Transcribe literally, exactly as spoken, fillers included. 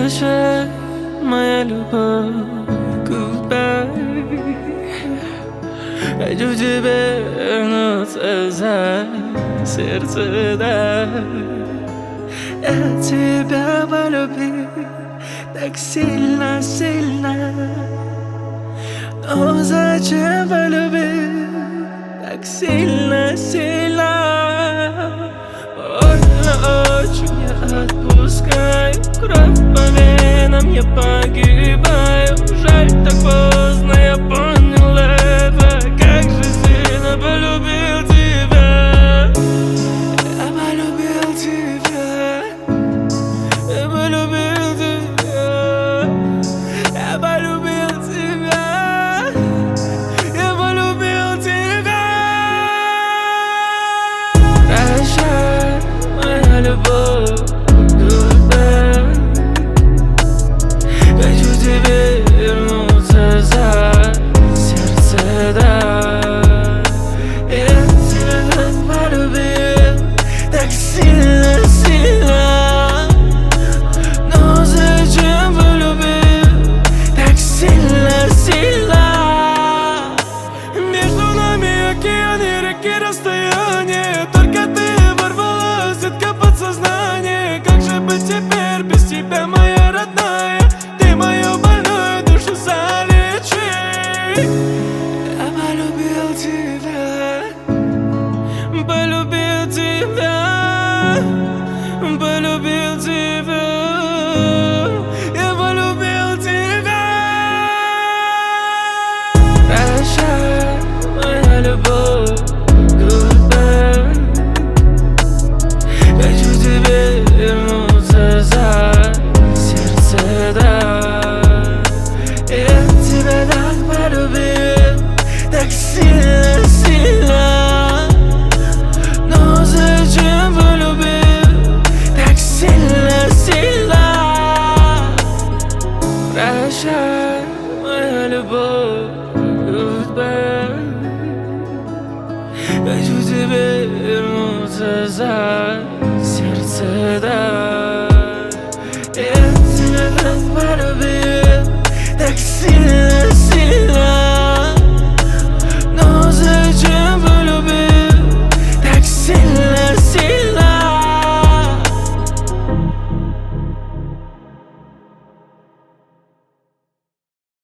Прощай, моя любовь, goodbye. Хочу тебе вернуться за сердце, да. Я тебя полюбил так сильно, сильно. Но зачем полюбил так сильно, сильно? Больно очень, я отпускаю кровь по венам, я погибаю. Жаль, так поздно я понял это. Как же сильно полюбил тебя. Я полюбил тебя. Я полюбил тебя. Я полюбил тебя. Я полюбил тебя. Прощай, моя любовь, goodbye. Хочу тебе вернуться за сердце, да. Я тебя так полюбил, так сильно, сильно. Но зачем полюбил так сильно, сильно? Между нами океаны, реки, расстояние. Только ты ворвалась, сетка подсознания. Как же быть теперь без тебя, моя родная? Ты мою больную душу залечи. Я полюбил тебя, полюбил тебя, полюбил тебя. Я полюбил тебя. Прощай, моя любовь, goodbye. Хочу тебе вернуться за сердце, да. Я тебя так полюбил, так сильно, сильно. Но зачем полюбил так сильно, сильно? Прощай, моя любовь, goodbye. Хочу тебе вернуться за сердце, да.